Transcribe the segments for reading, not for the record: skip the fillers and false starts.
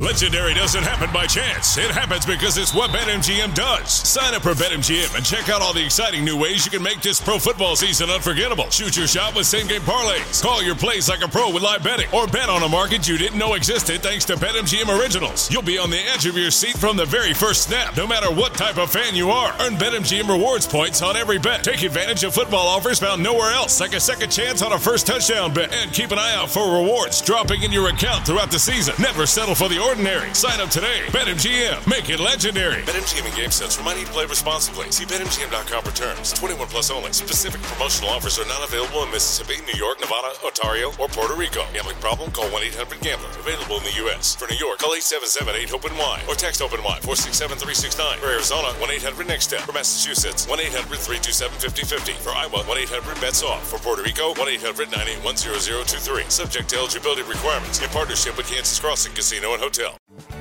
Legendary doesn't happen by chance. It happens because it's what BetMGM does. Sign up for BetMGM and check out all the exciting new ways you can make this pro football season unforgettable. Shoot your shot with same-game parlays. Call your plays like a pro with live betting. Or bet on a market you didn't know existed thanks to BetMGM Originals. You'll be on the edge of your seat from the very first snap, no matter what type of fan you are. Earn BetMGM rewards points on every bet. Take advantage of football offers found nowhere else, like a second chance on a first touchdown bet. And keep an eye out for rewards dropping in your account throughout the season. Never settle for the ordinary. Sign up today. BetMGM. Make it legendary. BetMGM and GameSense remind you to play responsibly. See BetMGM.com for terms. 21 plus only. Specific promotional offers are not available in Mississippi, New York, Nevada, Ontario, or Puerto Rico. Gambling problem? Call 1-800-GAMBLER. Available in the U.S. For New York, call 877-8-OPEN-Y or text OPEN-Y 467-369. For Arizona, 1-800-NEXT-STEP. For Massachusetts, 1-800-327-5050. For Iowa, 1-800-BETS-OFF. For Puerto Rico, 1-800-981-0023. Subject to eligibility requirements. In partnership with Kansas Crossing Casino and Hotel.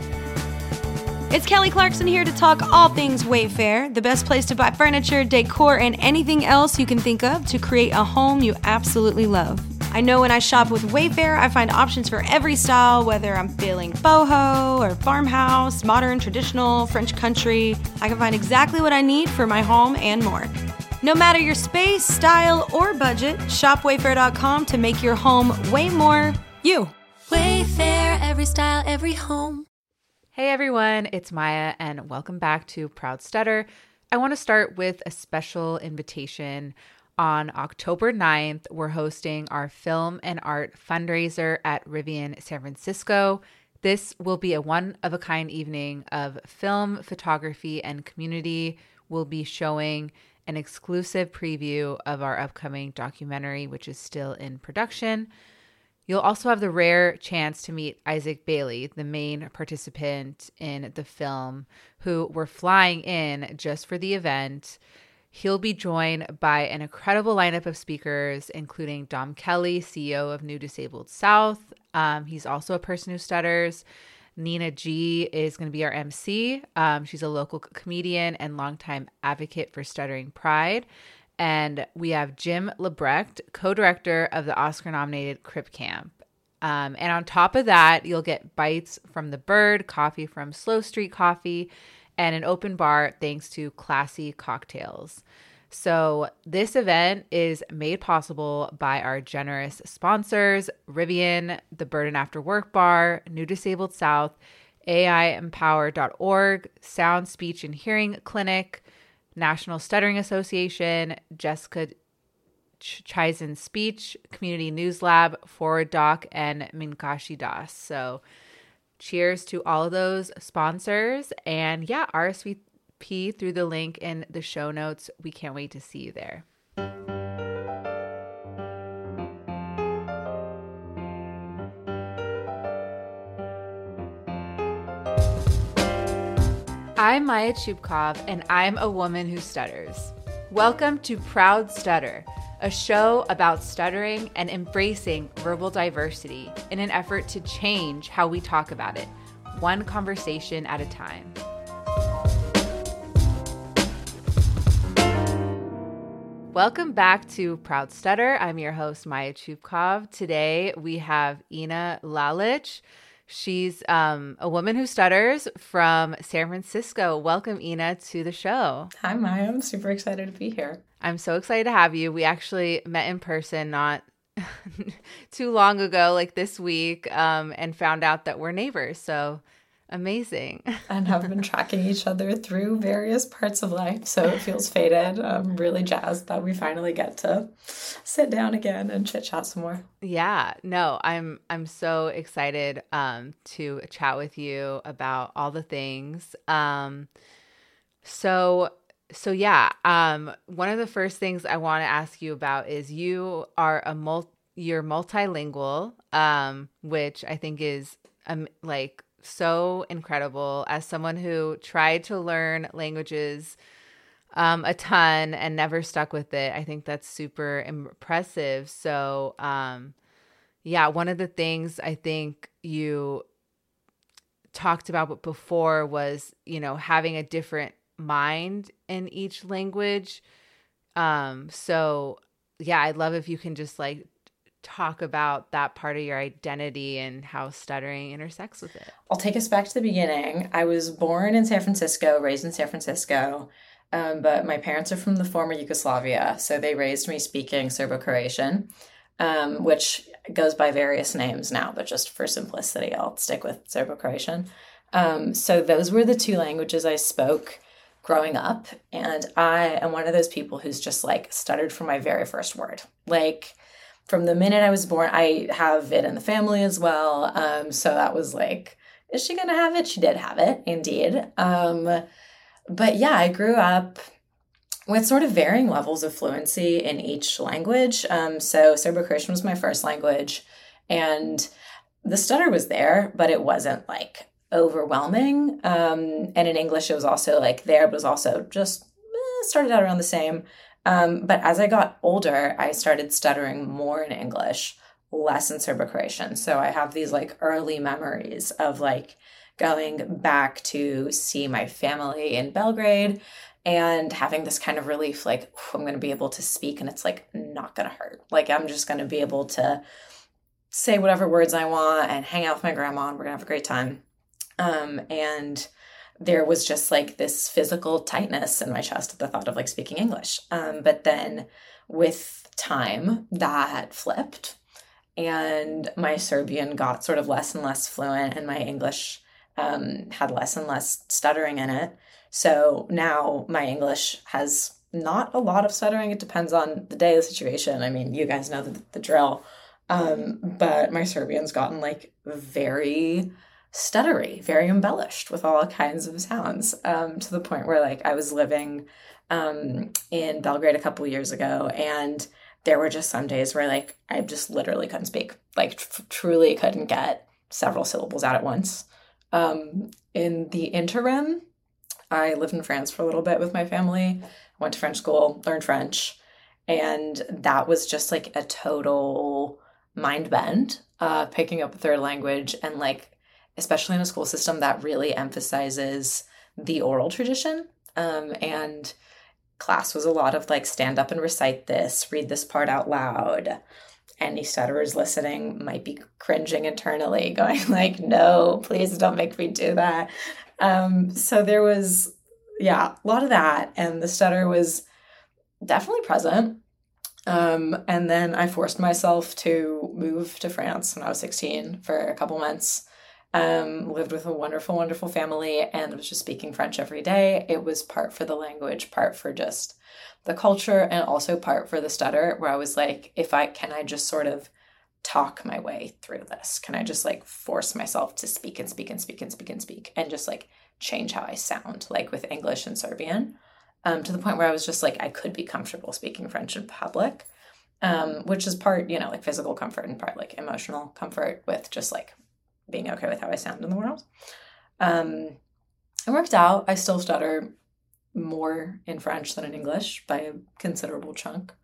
It's Kelly Clarkson here to talk all things Wayfair, the best place to buy furniture, decor, and anything else you can think of to create a home you absolutely love. I know when I shop with Wayfair, I find options for every style, whether I'm feeling boho or farmhouse, modern, traditional, French country. I can find exactly what I need for my home and more. No matter your space, style, or budget, shop Wayfair.com to make your home way more you. Wayfair, every style, every home. Hey everyone, it's Maya and welcome back to Proud Stutter. I want to start with a special invitation. On October 9th, we're hosting our film and art fundraiser at Rivian San Francisco. This will be a one-of-a-kind evening of film, photography, and community. We'll be showing an exclusive preview of our upcoming documentary, which is still in production. You'll also have the rare chance to meet Isaac Bailey, the main participant in the film, who we're flying in just for the event. He'll be joined by an incredible lineup of speakers, including Dom Kelly, CEO of New Disabled South. He's also a person who stutters. Nina G is going to be our MC. She's a local comedian and longtime advocate for Stuttering Pride. And we have Jim Lebrecht, co-director of the Oscar-nominated Crip Camp. And on top of that, you'll get bites from The Bird, coffee from Slow Street Coffee, and an open bar thanks to Classy Cocktails. So this event is made possible by our generous sponsors, Rivian, the Bird and After Work Bar, New Disabled South, AIEmpower.org, Sound, Speech, and Hearing Clinic, National Stuttering Association, Jessica Chaizen Speech, Community News Lab, Forward Doc, and Minkashi Das. So cheers to all of those sponsors. And yeah, RSVP through the link in the show notes. We can't wait to see you there. I'm Maya Chupkov, and I'm a woman who stutters. Welcome to Proud Stutter, a show about stuttering and embracing verbal diversity in an effort to change how we talk about it, one conversation at a time. Welcome back to Proud Stutter. I'm your host, Maya Chupkov. Today we have Ina Lalich. She's a woman who stutters from San Francisco. Welcome, Ina, to the show. Hi, Maya. I'm super excited to be here. I'm so excited to have you. We actually met in person not too long ago, like this week, and found out that we're neighbors. So amazing. And have been tracking each other through various parts of life. So it feels fated. I'm really jazzed that we finally get to sit down again and chit chat some more. Yeah, no, I'm so excited to chat with you about all the things. So yeah, one of the first things I want to ask you about is you are you're multilingual, which I think is like so incredible. As someone who tried to learn languages a ton and never stuck with it, I think that's super impressive. So yeah, one of the things I think you talked about before was, you know, having a different mind in each language. So yeah, I'd love if you can just like talk about that part of your identity and how stuttering intersects with it? I'll take us back to the beginning. I was born in San Francisco, raised in San Francisco, but my parents are from the former Yugoslavia, so they raised me speaking Serbo-Croatian, which goes by various names now, but just for simplicity, I'll stick with Serbo-Croatian. So those were the two languages I spoke growing up, and I am one of those people who's just like stuttered from my very first word. Like from the minute I was born, I have it in the family as well. So that was like, is she gonna have it? She did have it, indeed. But yeah, I grew up with sort of varying levels of fluency in each language. So Serbo-Croatian was my first language, and the stutter was there, but it wasn't like overwhelming. And in English, it was also like there, but was also just started out around the same. But as I got older, I started stuttering more in English, less in Serbo-Croatian. So I have these like early memories of like going back to see my family in Belgrade and having this kind of relief, like, I'm going to be able to speak and it's like not going to hurt. Like I'm just going to be able to say whatever words I want and hang out with my grandma and we're going to have a great time. And there was just like this physical tightness in my chest at the thought of like speaking English. But then with time that flipped and my Serbian got sort of less and less fluent and my English had less and less stuttering in it. So now my English has not a lot of stuttering. It depends on the day, the situation. I mean, you guys know the drill. But my Serbian's gotten like very stuttery, very embellished with all kinds of sounds, to the point where like I was living in Belgrade a couple years ago, and there were just some days where like I just literally couldn't speak, like truly couldn't get several syllables out at once. In the interim, I lived in France for a little bit with my family, went to French school, learned French, and that was just like a total mind bend, picking up a third language, and like especially in a school system that really emphasizes the oral tradition. And class was a lot of like stand up and recite this, read this part out loud. Any stutterers listening might be cringing internally, going like, no, please don't make me do that. So there was, a lot of that. And the stutter was definitely present. And then I forced myself to move to France when I was 16 for a couple months. Lived with a wonderful, wonderful family, and was just speaking French every day. It was part for the language, part for just the culture, and also part for the stutter, where I was like, can I just sort of talk my way through this? Can I just like force myself to speak and speak and speak and speak and speak and just like change how I sound, like with English and Serbian, to the point where I was just like, I could be comfortable speaking French in public, which is part, like physical comfort and part like emotional comfort with just like being okay with how I sound in the world. It worked out. I still stutter more in French than in English by a considerable chunk.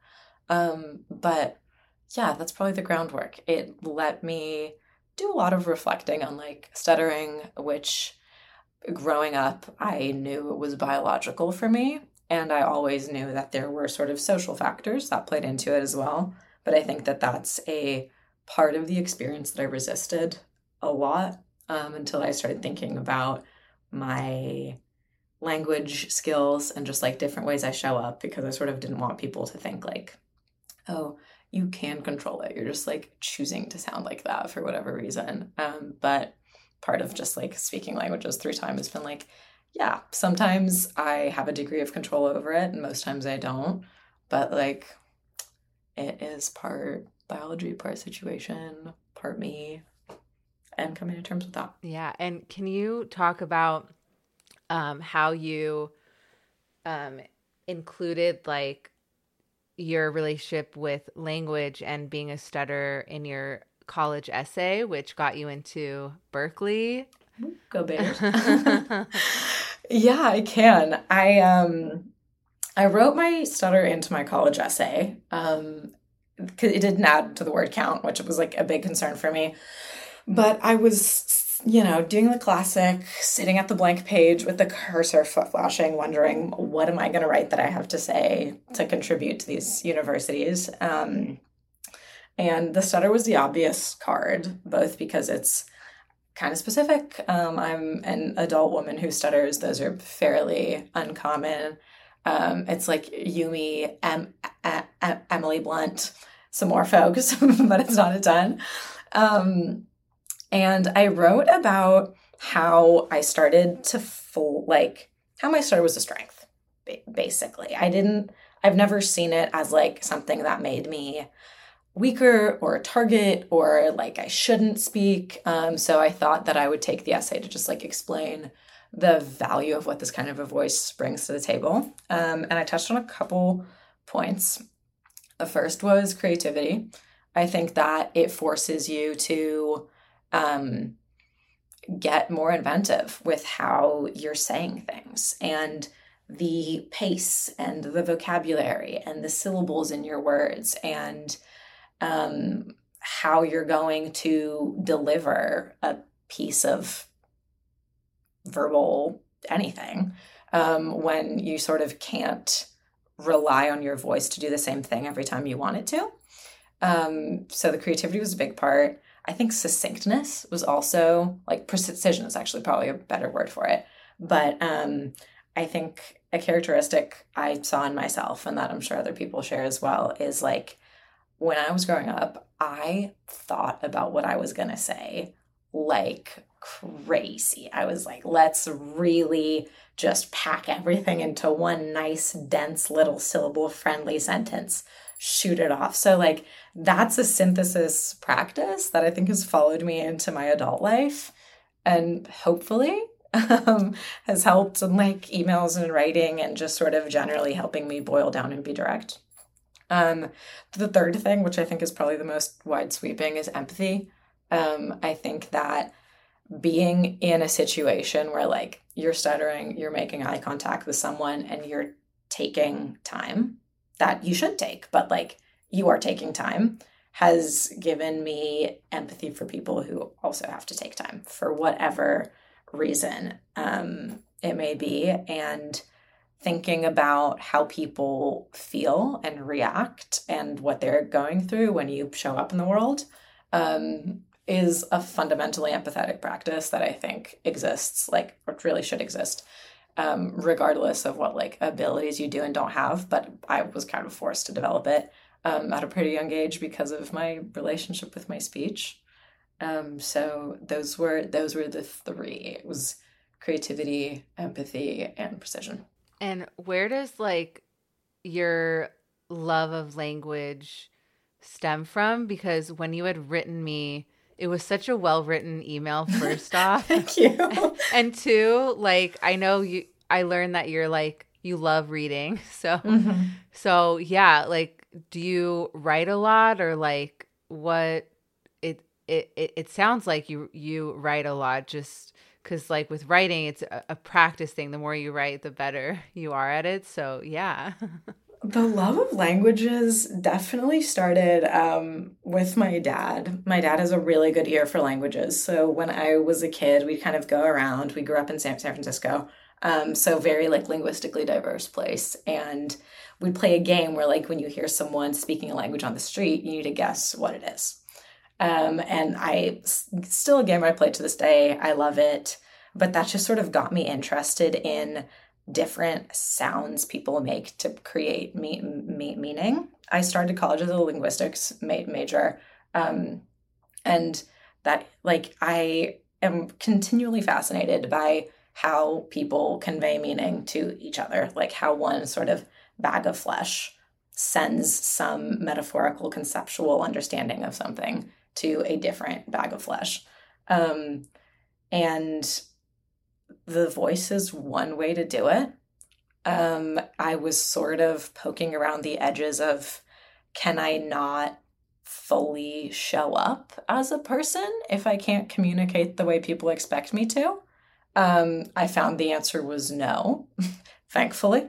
But yeah, that's probably the groundwork. It let me do a lot of reflecting on like stuttering, which growing up, I knew it was biological for me. And I always knew that there were sort of social factors that played into it as well. But I think that that's a part of the experience that I resisted a lot until I started thinking about my language skills and just like different ways I show up, because I sort of didn't want people to think like, oh, you can control it. You're just like choosing to sound like that for whatever reason. But part of just like speaking languages through time has been like, yeah, sometimes I have a degree of control over it and most times I don't. But like it is part biology, part situation, part me. And coming to terms with that. Yeah. And can you talk about how you included like your relationship with language and being a stutterer in your college essay, which got you into Berkeley? Go Bears. Yeah, I can. I wrote my stutter into my college essay. Because it didn't add to the word count, which was like a big concern for me. But I was, doing the classic, sitting at the blank page with the cursor flashing, wondering, what am I going to write that I have to say to contribute to these universities? And And the stutter was the obvious card, both because it's kind of specific. I'm an adult woman who stutters. Those are fairly uncommon. It's like Yumi, Emily Blunt, some more folks, but it's not a ton. And I wrote about how I started to how my stutter was a strength, basically. I've never seen it as like something that made me weaker or a target or like I shouldn't speak. So I thought that I would take the essay to just like explain the value of what this kind of a voice brings to the table. And I touched on a couple points. The first was creativity. I think that it forces you to get more inventive with how you're saying things, and the pace and the vocabulary and the syllables in your words, and how you're going to deliver a piece of verbal anything when you sort of can't rely on your voice to do the same thing every time you want it to. So the creativity was a big part. I think succinctness was also, like precision is actually probably a better word for it. But I think a characteristic I saw in myself, and that I'm sure other people share as well, is like when I was growing up, I thought about what I was going to say like crazy. I was like, let's really just pack everything into one nice, dense, little syllable-friendly sentence. Shoot it off. So like that's a synthesis practice that I think has followed me into my adult life, and hopefully has helped in like emails and writing and just sort of generally helping me boil down and be direct. The third thing, which I think is probably the most wide sweeping, is empathy. I think that being in a situation where like you're stuttering, you're making eye contact with someone and you're taking time that you should take, but like you are taking time, has given me empathy for people who also have to take time for whatever reason it may be. And thinking about how people feel and react and what they're going through when you show up in the world is a fundamentally empathetic practice that I think exists, like, or really should exist, regardless of what like abilities you do and don't have. But I was kind of forced to develop it at a pretty young age because of my relationship with my speech. So those were the three. It was creativity, empathy, and precision. And where does like your love of language stem from? Because when you had written me, it was such a well-written email, first off. Thank you. And two, like, I know I learned that you're like, you love reading. So yeah, like, do you write a lot, or like what it sounds like you write a lot, just because like with writing, it's a practice thing. The more you write, the better you are at it. So yeah. The love of languages definitely started with my dad. My dad has a really good ear for languages. So when I was a kid, we'd kind of go around. We grew up in San Francisco, so very like linguistically diverse place. And we'd play a game where like when you hear someone speaking a language on the street, you need to guess what it is. And still a game I play to this day. I love it. But that just sort of got me interested in different sounds people make to create meaning. I started college as a linguistics major. And that like I am continually fascinated by how people convey meaning to each other, like how one sort of bag of flesh sends some metaphorical conceptual understanding of something to a different bag of flesh. And the voice is one way to do it. I was sort of poking around the edges of, can I not fully show up as a person if I can't communicate the way people expect me to? I found the answer was no, thankfully.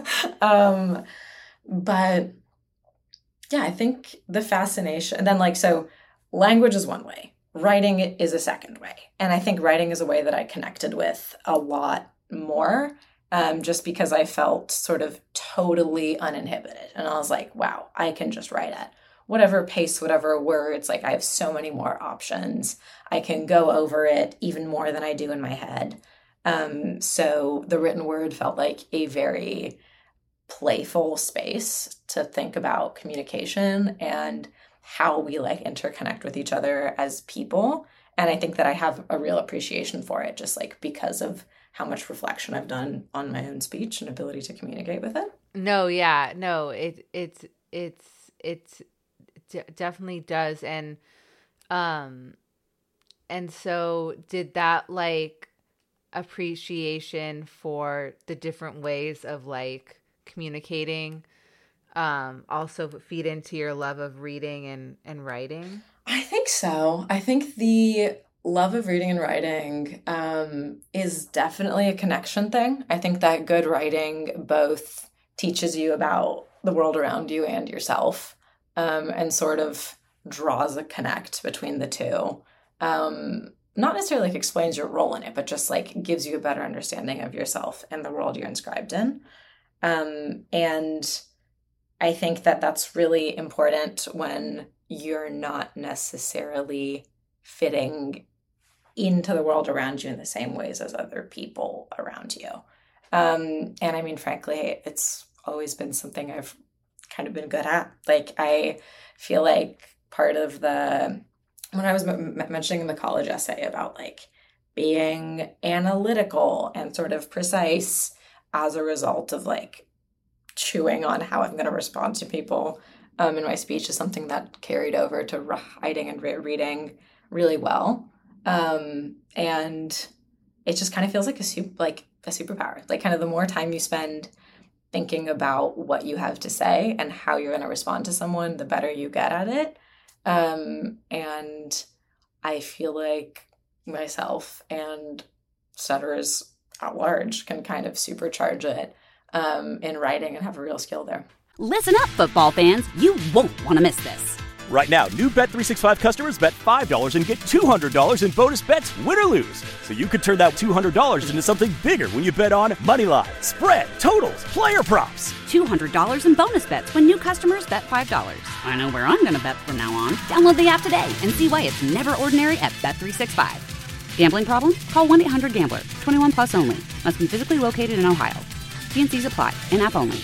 But yeah, I think the fascination, and then like, so language is one way. Writing is a second way. And I think writing is a way that I connected with a lot more, just because I felt sort of totally uninhibited. And I was like, wow, I can just write at whatever pace, whatever words, like I have so many more options. I can go over it even more than I do in my head. So the written word felt like a very playful space to think about communication and how we like interconnect with each other as people. And I think that I have a real appreciation for it, just like because of how much reflection I've done on my own speech and ability to communicate with it. No, yeah, no, it definitely does. And so did that like appreciation for the different ways of like communicating also feed into your love of reading and writing? I think so. I think the love of reading and writing is definitely a connection thing. I think that good writing both teaches you about the world around you and yourself, and sort of draws a connect between the two. Not necessarily like explains your role in it, but just like gives you a better understanding of yourself and the world you're inscribed in. And I think that that's really important when you're not necessarily fitting into the world around you in the same ways as other people around you. And I mean, frankly, it's always been something I've kind of been good at. Like, I feel like part of when I was mentioning in the college essay about like being analytical and sort of precise as a result of like chewing on how I'm going to respond to people in my speech is something that carried over to writing and reading really well. And it just kind of feels like a superpower. Like, kind of the more time you spend thinking about what you have to say and how you're going to respond to someone, the better you get at it. And I feel like myself and stutterers at large can kind of supercharge it in writing and have a real skill there. Listen up, football fans. You won't want to miss this. Right now, new Bet365 customers bet $5 and get $200 in bonus bets, win or lose. So you could turn that $200 into something bigger when you bet on moneyline, spread, totals, player props. $200 in bonus bets when new customers bet $5. I know where I'm going to bet from now on. Download the app today and see why it's never ordinary at Bet365. Gambling problem? Call 1-800-GAMBLER. 21 plus only. Must be physically located in Ohio. T&Cs apply. In-app only.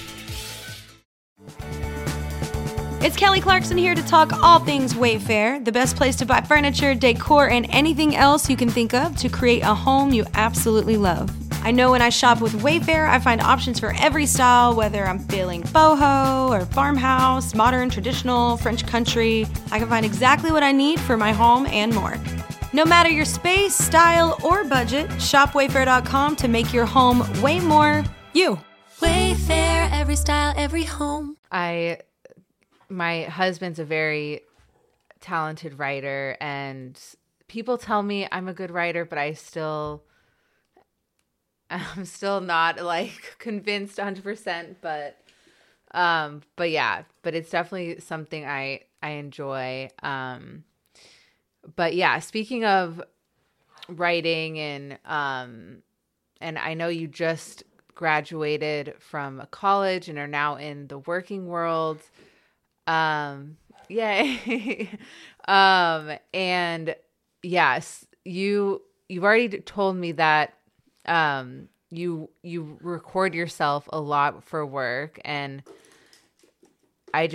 It's Kelly Clarkson here to talk all things Wayfair, the best place to buy furniture, decor, and anything else you can think of to create a home you absolutely love. I know when I shop with Wayfair, I find options for every style, whether I'm feeling boho or farmhouse, modern, traditional, French country. I can find exactly what I need for my home and more. No matter your space, style, or budget, shop Wayfair.com to make your home way more you. Wayfair, every style, every home. My husband's a very talented writer, and people tell me I'm a good writer, but I'm still not like convinced 100%, but it's definitely something I enjoy. But yeah, speaking of writing and I know you just graduated from college and are now in the working world. Yay. And yes, you've already told me that, you record yourself a lot for work, and I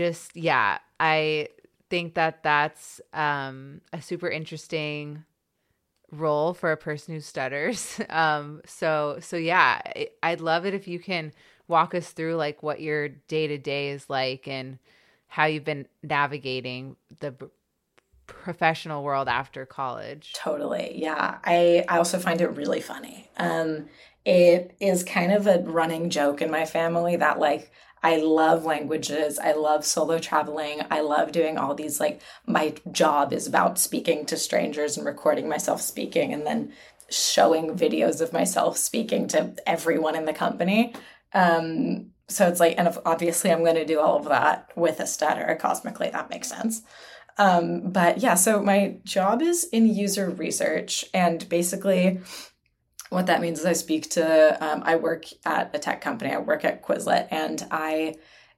think that that's, a super interesting role for a person who stutters. So yeah, I'd love it if you can walk us through like what your day-to-day is like and how you've been navigating the professional world after college. Totally. Yeah. I also find it really funny. It is kind of a running joke in my family that like, I love languages. I love solo traveling. I love doing all these, like, my job is about speaking to strangers and recording myself speaking and then showing videos of myself speaking to everyone in the company. So it's like, and obviously I'm going to do all of that with a stutter cosmically. That makes sense. But yeah, so my job is in user research, and basically what that means is I work at a tech company. I work at Quizlet, and I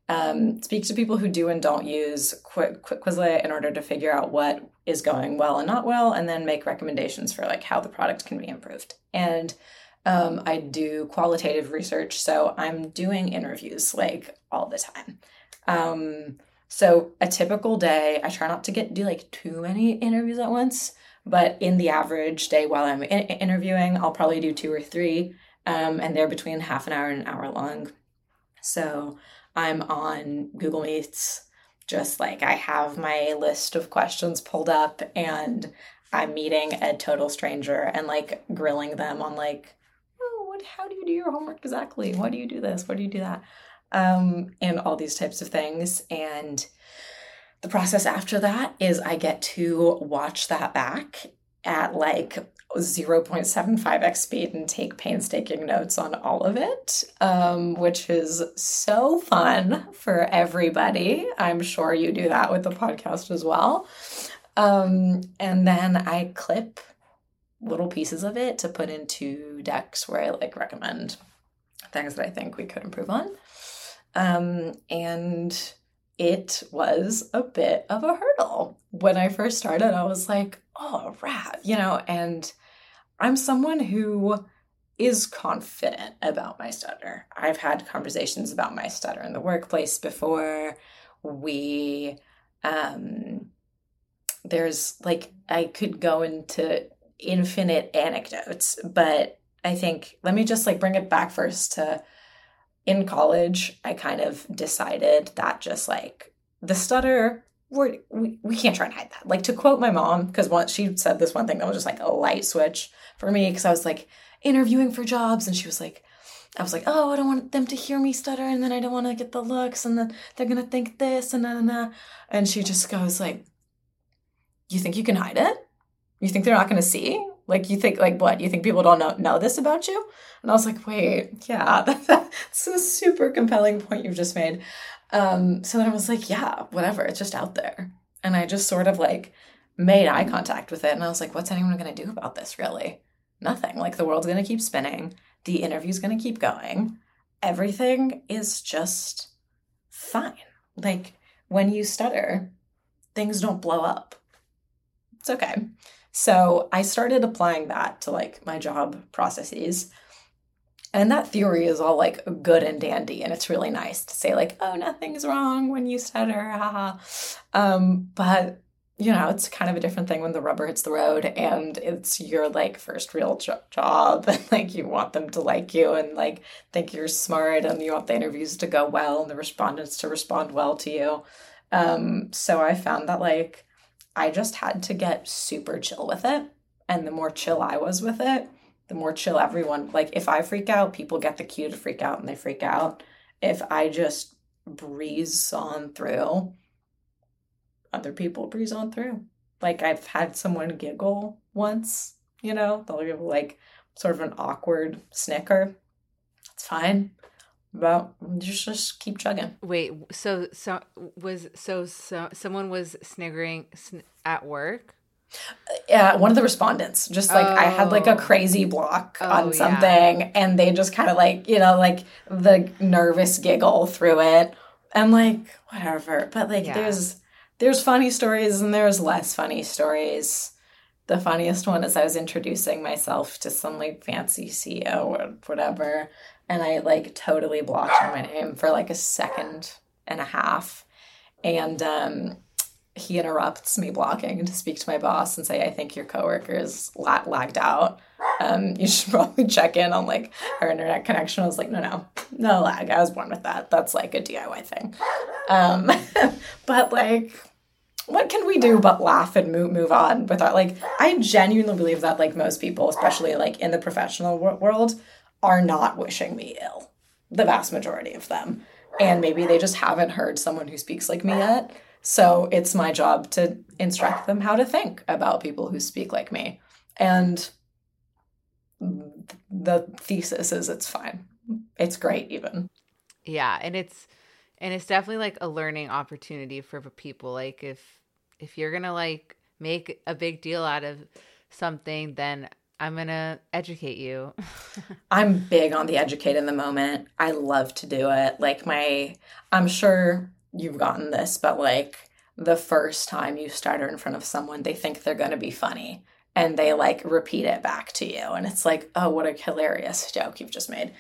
speak to people who do and don't use Quizlet in order to figure out what is going well and not well, and then make recommendations for like how the product can be improved. And I do qualitative research, so I'm doing interviews like all the time. So a typical day, I try not to do like too many interviews at once, but in the average day while I'm interviewing, I'll probably do 2 or 3, and they're between half an hour and an hour long. So I'm on Google Meets, just like I have my list of questions pulled up, and I'm meeting a total stranger and like grilling them on like, oh, how do you do your homework exactly? Why do you do this? Why do you do that? And all these types of things. And the process after that is I get to watch that back at like 0.75x speed and take painstaking notes on all of it, which is so fun for everybody. I'm sure you do that with the podcast as well. And then I clip little pieces of it to put into decks where I like recommend things that I think we could improve on. And it was a bit of a hurdle. When I first started, I was like, oh, rad, and I'm someone who is confident about my stutter. I've had conversations about my stutter in the workplace before. There's like, I could go into infinite anecdotes, but I think, let me just like bring it back first to, in college, I kind of decided that just like the stutter, we can't try and hide that. Like, to quote my mom, because once she said this one thing that was just like a light switch for me, because I was like interviewing for jobs, and she was like, I was like, oh, I don't want them to hear me stutter, and then I don't want to get the looks, and then they're gonna think this and nah. And she just goes like, you think you can hide it? You think they're not gonna see? Like, you think, like, what? You think people don't know this about you? And I was like, wait, yeah, that's a super compelling point you've just made. So then I was like, yeah, whatever, it's just out there. And I just sort of like made eye contact with it. And I was like, what's anyone going to do about this, really? Nothing. Like, the world's going to keep spinning. The interview's going to keep going. Everything is just fine. Like, when you stutter, things don't blow up. It's okay. So I started applying that to like my job processes. And that theory is all like good and dandy. And it's really nice to say like, oh, nothing's wrong when you stutter. Haha. But it's kind of a different thing when the rubber hits the road and it's your like first real job. And like, you want them to like you and like think you're smart, and you want the interviews to go well and the respondents to respond well to you. So I found that like, I just had to get super chill with it. And the more chill I was with it, the more chill everyone. Like, if I freak out, people get the cue to freak out and they freak out. If I just breeze on through, other people breeze on through. Like, I've had someone giggle once, they'll give like sort of an awkward snicker. It's fine. But just keep chugging. Wait, so someone was sniggering at work? Yeah, one of the respondents. Just like, I had like a crazy block on something, and they just kind of like, like the nervous giggle through it. And like, whatever. But like, there's funny stories and there's less funny stories. The funniest one is I was introducing myself to some like fancy CEO or whatever, and I like totally blocked my name for like a second and a half. And he interrupts me blocking to speak to my boss and say, I think your coworker is lagged out. You should probably check in on like her internet connection. I was like, no lag. I was born with that. That's like a DIY thing. But like, what can we do but laugh and move on without like, I genuinely believe that like most people, especially like in the professional world, are not wishing me ill. The vast majority of them. And maybe they just haven't heard someone who speaks like me yet. So it's my job to instruct them how to think about people who speak like me. And the thesis is it's fine. It's great even. Yeah, and it's definitely like a learning opportunity for people. Like if you're going to like make a big deal out of something, then I'm going to educate you. I'm big on the educate in the moment. I love to do it. Like I'm sure you've gotten this, but like the first time you stutter in front of someone, they think they're going to be funny and they like repeat it back to you. And it's like, oh, what a hilarious joke you've just made.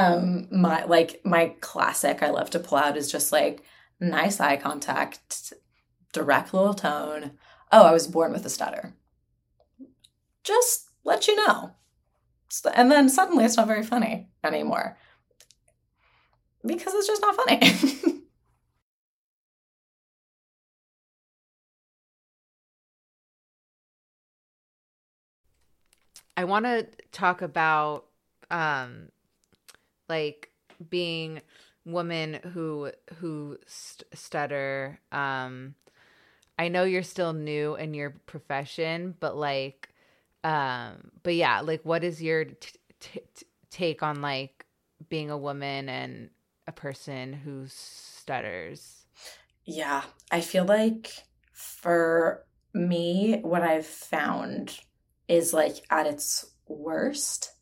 My classic I love to pull out is just like nice eye contact, direct little tone. Oh, I was born with a stutter. Just let you know. And then suddenly it's not very funny anymore because it's just not funny. I want to talk about like being women who stutter. I know you're still new in your profession, but like but yeah, like what is your take on like being a woman and a person who stutters? Yeah, I feel like for me, what I've found is like at its worst,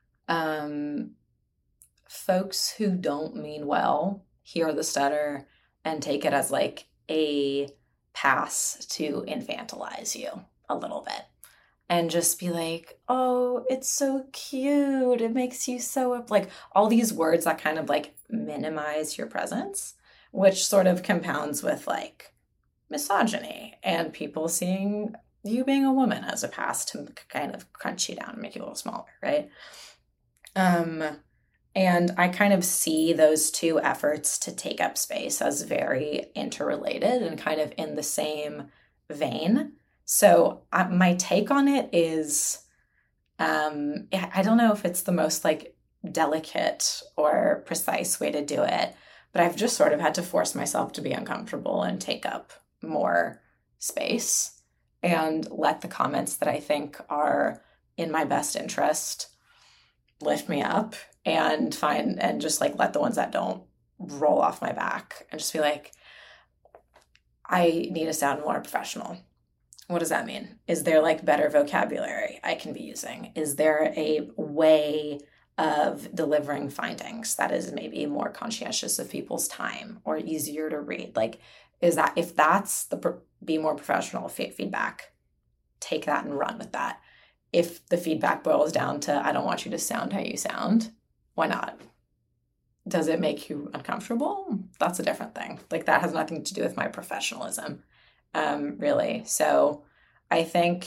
folks who don't mean well hear the stutter and take it as like a pass to infantilize you a little bit and just be like, oh, it's so cute. It makes you so up. Like all these words that kind of like minimize your presence, which sort of compounds with like misogyny and people seeing you being a woman as a pass to kind of crunch you down and make you a little smaller, right? And I kind of see those two efforts to take up space as very interrelated and kind of in the same vein. So my take on it is, I don't know if it's the most like delicate or precise way to do it, but I've just sort of had to force myself to be uncomfortable and take up more space and let the comments that I think are in my best interest lift me up and just like let the ones that don't roll off my back and just be like, I need to sound more professional. What does that mean? Is there like better vocabulary I can be using? Is there a way of delivering findings that is maybe more conscientious of people's time or easier to read? Like, is that, if that's the be more professional feedback, take that and run with that. If the feedback boils down to, I don't want you to sound how you sound, why not? Does it make you uncomfortable? That's a different thing. Like that has nothing to do with my professionalism, really. So I think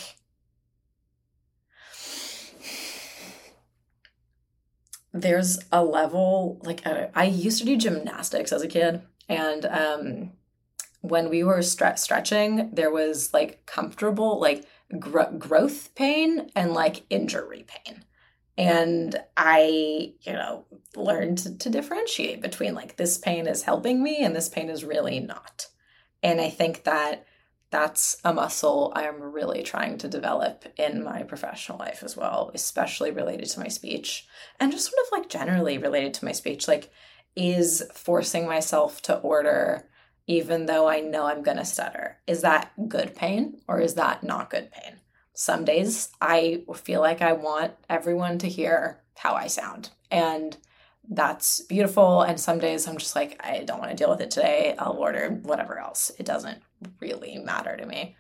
there's a level, like I used to do gymnastics as a kid, and when we were stretching, there was like comfortable, like growth pain and like injury pain. And I, learned to differentiate between like this pain is helping me and this pain is really not. And I think that that's a muscle I'm really trying to develop in my professional life as well, especially related to my speech and just sort of like generally related to my speech, like is forcing myself to order even though I know I'm going to stutter. Is that good pain or is that not good pain? Some days I feel like I want everyone to hear how I sound, and that's beautiful. And some days I'm just like, I don't want to deal with it today. I'll order whatever else. It doesn't really matter to me.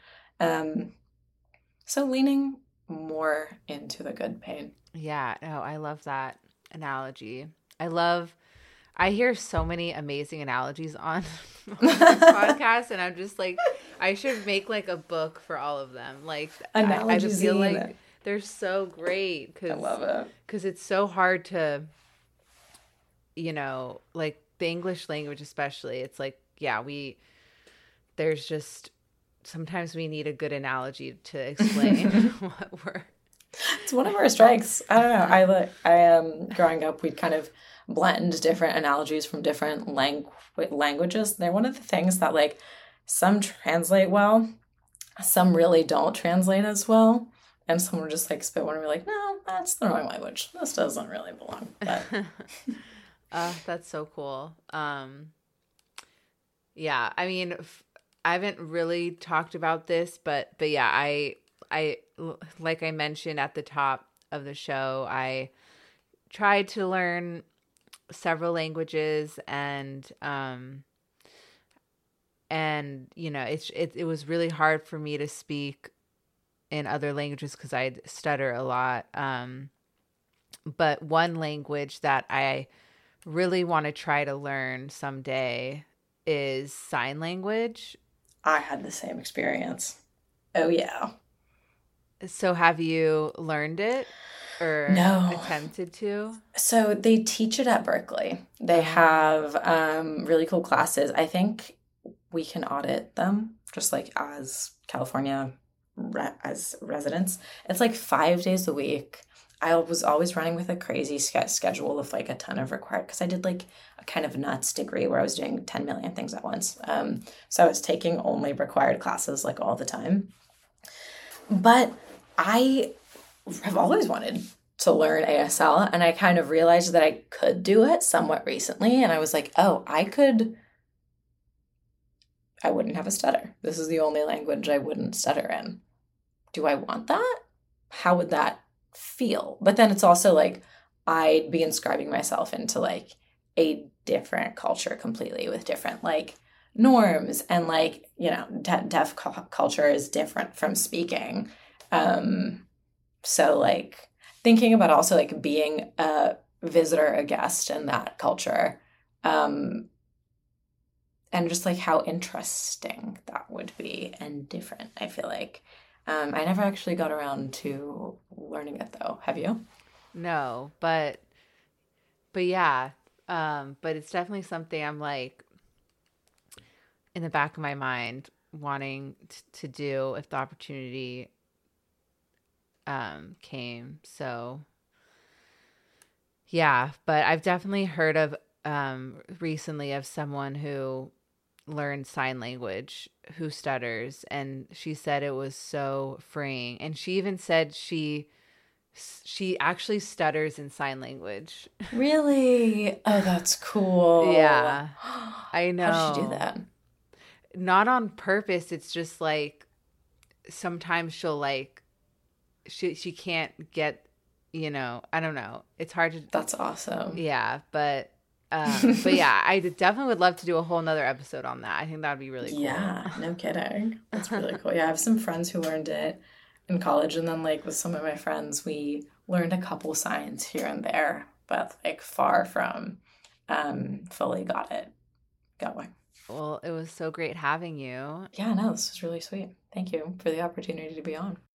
So leaning more into the good pain. Yeah, no, I love that analogy. I hear so many amazing analogies on this podcast, and I'm just like, I should make like a book for all of them. Like, I just feel like they're so great because I love it. Because it's so hard to, like the English language especially. It's like, yeah, there's just sometimes we need a good analogy to explain what we're. It's one of our strengths. I don't know. I growing up, we'd kind of blend different analogies from different languages. They're one of the things that like some translate well, some really don't translate as well, and some will just like spit one and be like, no, that's the wrong language. This doesn't really belong. But that's so cool. Yeah, I mean, I haven't really talked about this, but yeah, I like I mentioned at the top, of the show, I tried to learn several languages, and you know, it was really hard for me to speak in other languages because I stutter a lot. But one language that I really want to try to learn someday is sign language. I had the same experience. Oh, yeah. So have you learned it or attempted to? So they teach it at Berkeley. They have really cool classes. I think we can audit them just like as California as residents. It's like 5 days a week. I was always running with a crazy schedule of like a ton of required, because I did like a kind of nuts degree where I was doing 10 million things at once. So I was taking only required classes like all the time. But I have always wanted to learn ASL, and I kind of realized that I could do it somewhat recently. And I was like, oh, I wouldn't have a stutter. This is the only language I wouldn't stutter in. Do I want that? How would that feel? But then it's also like I'd be inscribing myself into like a different culture completely with different like norms, and like, you know, deaf culture is different from speaking. So like thinking about also like being a visitor, a guest in that culture, and just like how interesting that would be and different, I feel like. I never actually got around to learning it though. Have you? No, but yeah. But it's definitely something I'm like in the back of my mind wanting to do if the opportunity came. So yeah, but I've definitely heard of recently of someone who learned sign language who stutters, and she said it was so freeing, and she even said she actually stutters in sign language. Really? Oh, that's cool. Yeah. I know. How did she do that? Not on purpose. It's just like sometimes she'll like she can't get, you know, I don't know. It's hard to. That's awesome. Yeah, but yeah, I definitely would love to do a whole nother episode on that. I think that would be really cool. Yeah, no kidding. That's really cool. Yeah, I have some friends who learned it in college, and then like with some of my friends, we learned a couple signs here and there, but like far from fully got it going. Well, it was so great having you. Yeah, no, this was really sweet. Thank you for the opportunity to be on.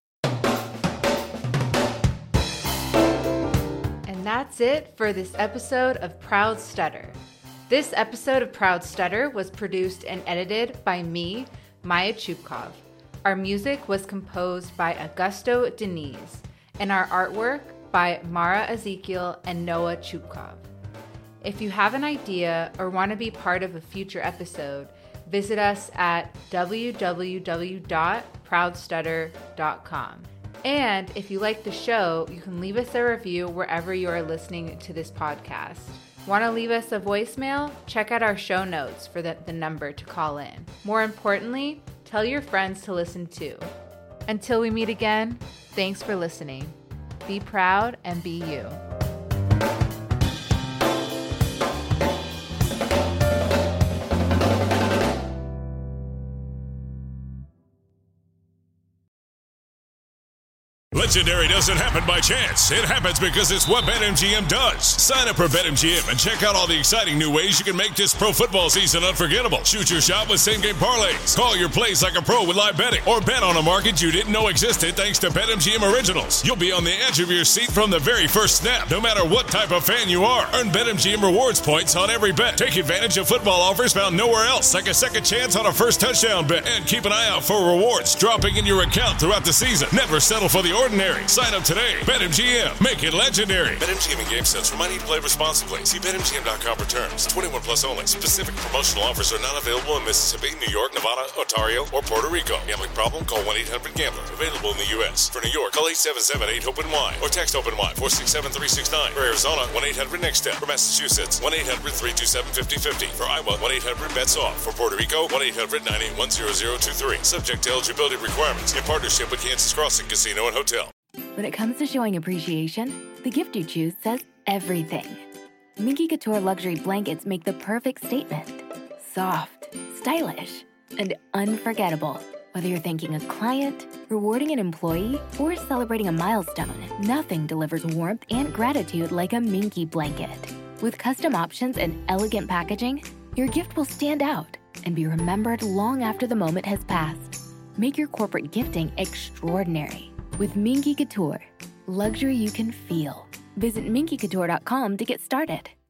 And that's it for this episode of Proud Stutter. This episode of Proud Stutter was produced and edited by me, Maya Chupkov. Our music was composed by Augusto Deniz, and our artwork by Mara Ezekiel and Noah Chupkov. If you have an idea or want to be part of a future episode, visit us at www.proudstutter.com. And if you like the show, you can leave us a review wherever you are listening to this podcast. Want to leave us a voicemail? Check out our show notes for the number to call in. More importantly, tell your friends to listen too. Until we meet again, thanks for listening. Be proud and be you. Legendary doesn't happen by chance. It happens because it's what BetMGM does. Sign up for BetMGM and check out all the exciting new ways you can make this pro football season unforgettable. Shoot your shot with same-game parlays. Call your plays like a pro with live betting. Or bet on a market you didn't know existed thanks to BetMGM Originals. You'll be on the edge of your seat from the very first snap, no matter what type of fan you are. Earn BetMGM rewards points on every bet. Take advantage of football offers found nowhere else, like a second chance on a first touchdown bet. And keep an eye out for rewards dropping in your account throughout the season. Never settle for the ordinary. Sign up today. BetMGM. Make it legendary. BetMGM and GameSense remind you to play responsibly. See BetMGM.com for terms. 21 plus only. Specific promotional offers are not available in Mississippi, New York, Nevada, Ontario, or Puerto Rico. Gambling problem? Call 1-800-GAMBLER. Available in the U.S. For New York, call 877-8-HOPE-NY or text HOPE-NY 467-369. For Arizona, 1-800-NEXT-STEP. For Massachusetts, 1-800-327-5050. For Iowa, 1-800-BETS-OFF. For Puerto Rico, 1-800-981-0023. Subject to eligibility requirements. In partnership with Kansas Crossing Casino and Hotel. When it comes to showing appreciation, the gift you choose says everything. Minky Couture luxury blankets make the perfect statement. Soft, stylish, and unforgettable. Whether you're thanking a client, rewarding an employee, or celebrating a milestone, nothing delivers warmth and gratitude like a Minky blanket. With custom options and elegant packaging, your gift will stand out and be remembered long after the moment has passed. Make your corporate gifting extraordinary with Minky Couture. Luxury you can feel. Visit minkycouture.com to get started.